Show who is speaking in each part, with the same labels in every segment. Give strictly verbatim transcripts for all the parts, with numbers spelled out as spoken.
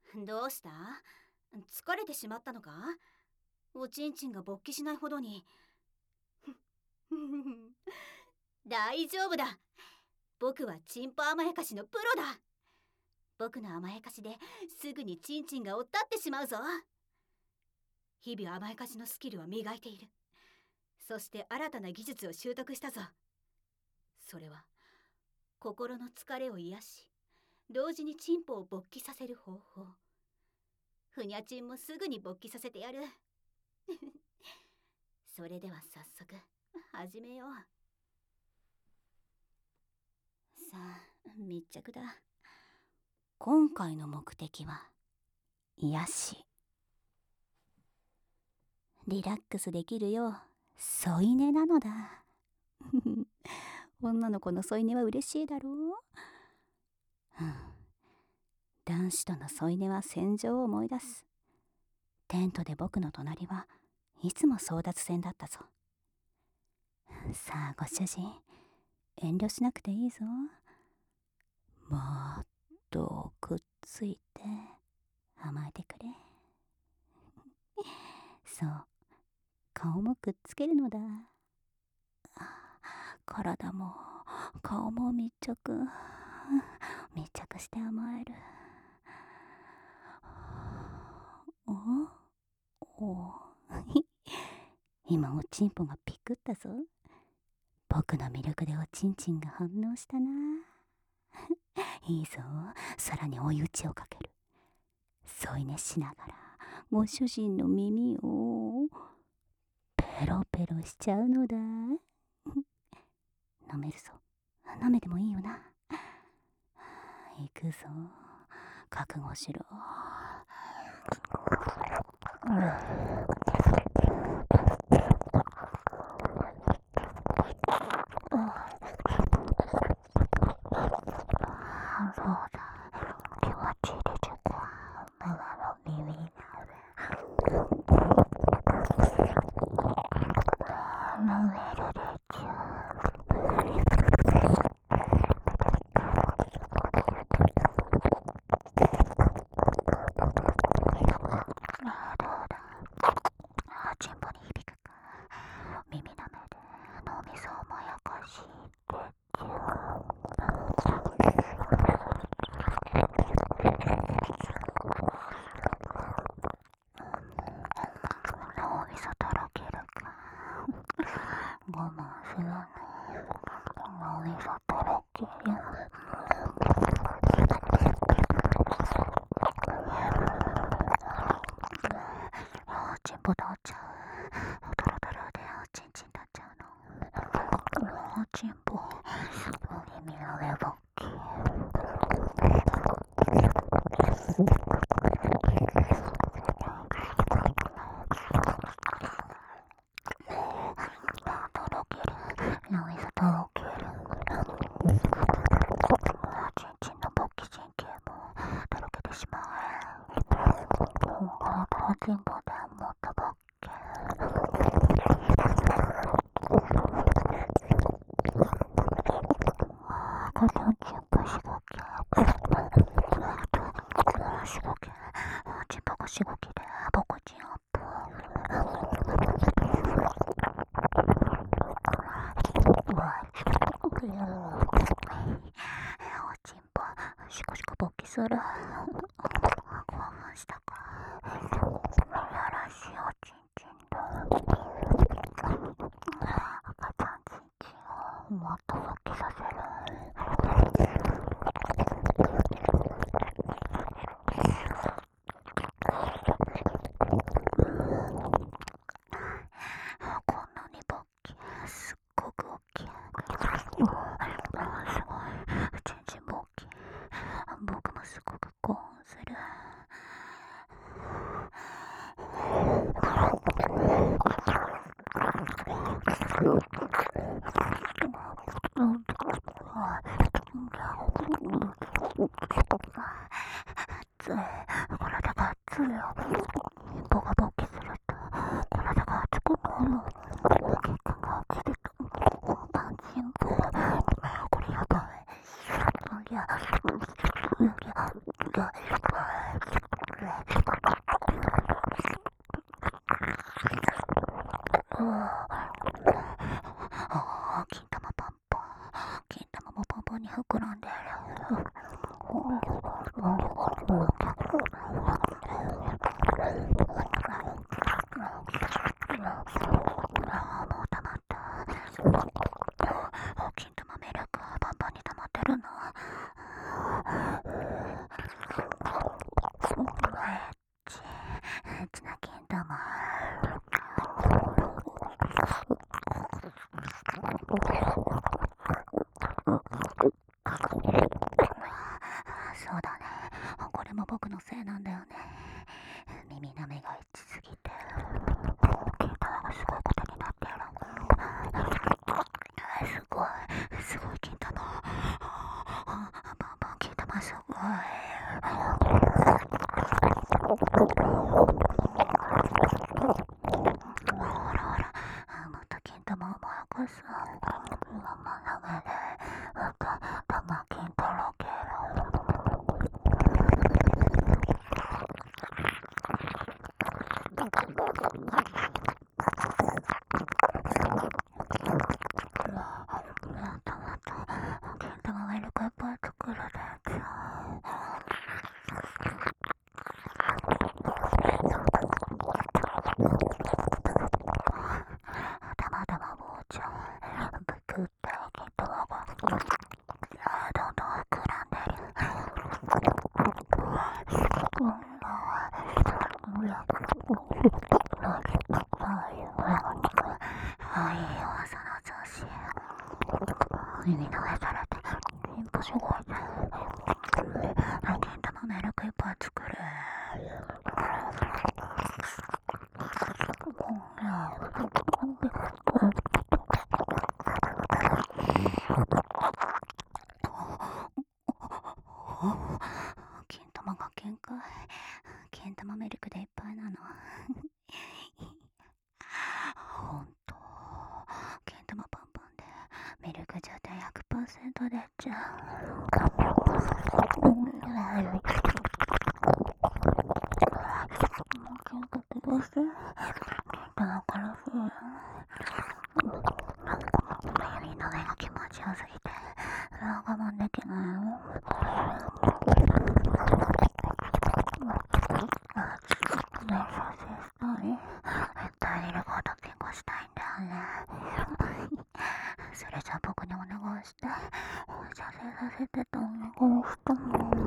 Speaker 1: どうした？疲れてしまったのか？おちんちんが勃起しないほどに。大丈夫だ。僕はチンポ甘やかしのプロだ。僕の甘やかしですぐにチンチンがおったってしまうぞ。日々甘やかしのスキルは磨いている。そして新たな技術を習得したぞ。それは心の疲れを癒し、同時にチンポを勃起させる方法。ふにゃちんもすぐに勃起させてやる。それでは早速始めよう。さあ、密着だ。今回の目的は癒し。リラックスできるよう添い寝なのだ。女の子の添い寝は嬉しいだろう。男子との添い寝は戦場を思い出す。テントで僕の隣はいつも争奪戦だったぞ。さあご主人、遠慮しなくていいぞ。もっとくっついて甘えてくれ。そう、顔もくっつけるのだ。体も顔も密着密着して甘える。おお今おちんぽがピクったぞ。僕の魅力でおちんちんが反応したな。いいぞ、さらに追い打ちをかける。添い寝しながらご主人の耳をペロペロしちゃうのだ。舐めるぞ。舐めてもいいよな。行くぞ、覚悟しろ。そら、興奮したか。やらしいおちんちんだ。赤ちゃんちんちんをもっと勃起させる。こんなに勃起、すっごく大きい。すごい、ちんちん勃起。僕もすごく興奮する。熱い、体が熱いよ。人が勃起すると体が熱くなる。血管が落ちてくる。パンチンコ、これやばい。いや、いや、いや、
Speaker 2: 僕のせいなんだよね。耳なめが一すぎて金玉がすごいことになってる。すごいすごい金玉、バンバン金玉すごい。ほらほら、また金玉をまやかす。生鍋でまた玉金とろける。またまた金玉がいるかいっぱい作るでちゃたまたまもうちゃんぶくって金玉がどんどん膨らんでる。あいいよ朝の調子。耳の上されて金玉すごいね。金玉ミルクいっぱい作る。金玉が限界。金玉ミルクでいっぱいなの。ほんと金玉パンパンでミルク状態 ひゃくパーセント 出ちゃう。金玉どうして金玉からふう耳の上が気持ちよすぎて我慢できないよ。ね、射精したい。大量コートピングしたいんだよね。それじゃ僕にお願いして。射精させてとお願いした。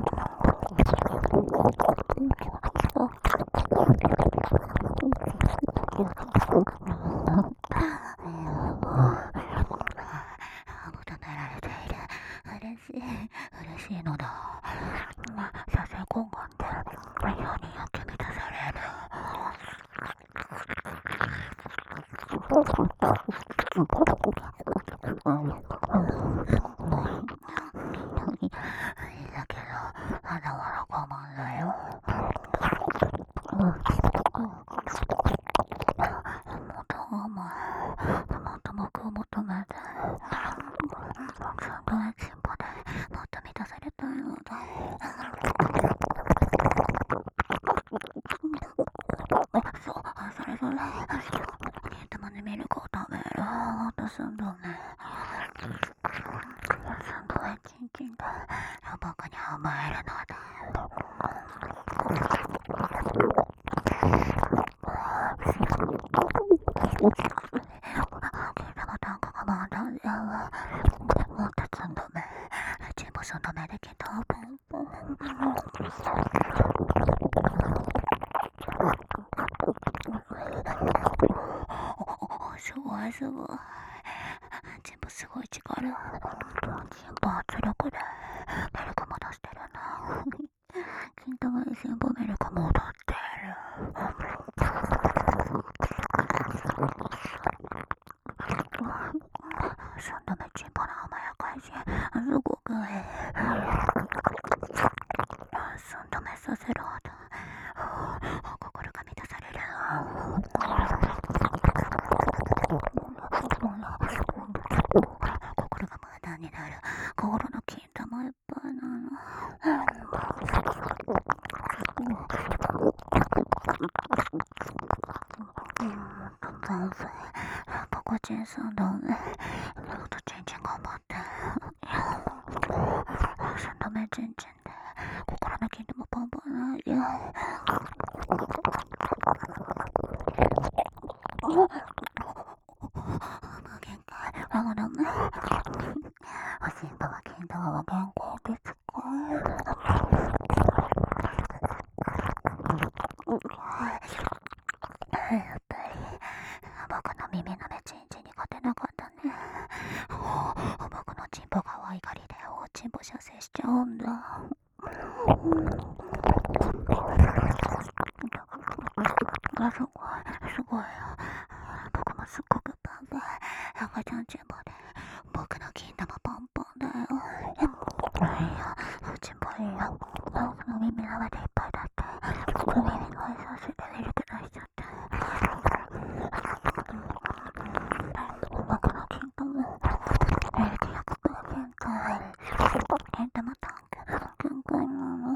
Speaker 2: 求められている。嬉しい嬉しいのだ。射精懇願でよにん焼き満たされる。だけどまだまだ我慢だよ。もっと我慢、もっと僕を求めて、ちゃんとねチンポでもっと満たされたいのだ。そう、それそれ金玉でミルクを食べる。私んだね。すごいチンチンで僕に甘えるのだ。金玉タンクがまだじゃわ。もっとつんどめチンポすんどめで金玉ポンポン。すごいすごい。チンポすごい力。チンポ圧力でミルクも出してるな。金玉にチンポミルクも出ってる。さんどめチンポの甘やかしすごくいい。さんどめさせるほど心が満たされる。心が無駄になる。心の金玉いっぱいなの。万歳。ポコチンさんだね。ちょっとチンチン頑張って。さんどめチンチンで心の金玉パンパンないよ。無限界。あのダメ。おしんぱは金玉は健康ですか。やっぱり僕の耳の目チンチンに勝てなかったね。僕のチンポが可愛がりで大チンポ射精しちゃうんだ。 がすごい、すごいよ。僕もすっごくパンパン。赤ちゃんチンポで、僕の金玉パンパンだよ。いいよ、チンポいいよ。僕の耳の中でいっぱいだって。耳がさせてミルク出しちゃって。僕の金玉、ミルクひゃくパーセント。金玉タンク、くんくんなの。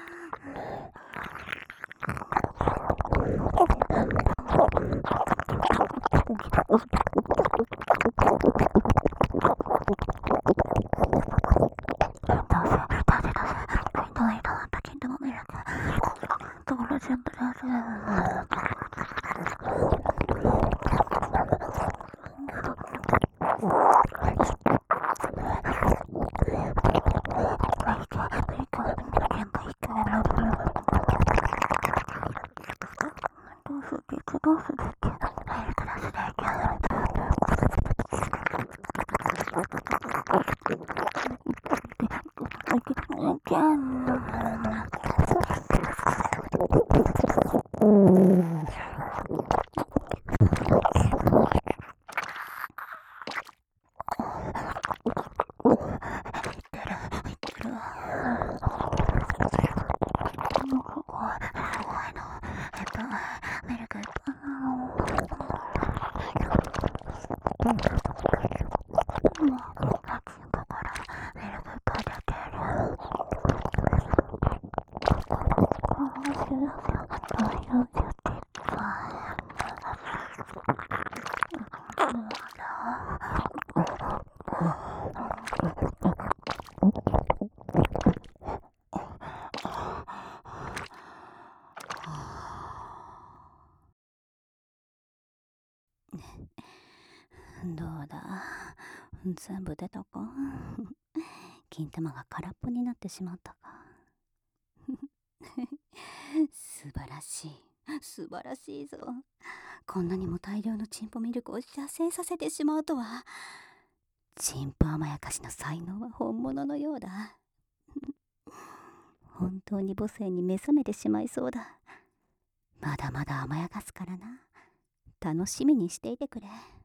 Speaker 2: どうだ、全部出たか。金玉が空っぽになってしまったか。素晴らしい、素晴らしいぞ。こんなにも大量のチンポミルクを射精させてしまうとは。チンポ甘やかしの才能は本物のようだ。本当に母性に目覚めてしまいそうだ。まだまだ甘やかすからな。楽しみにしていてくれ。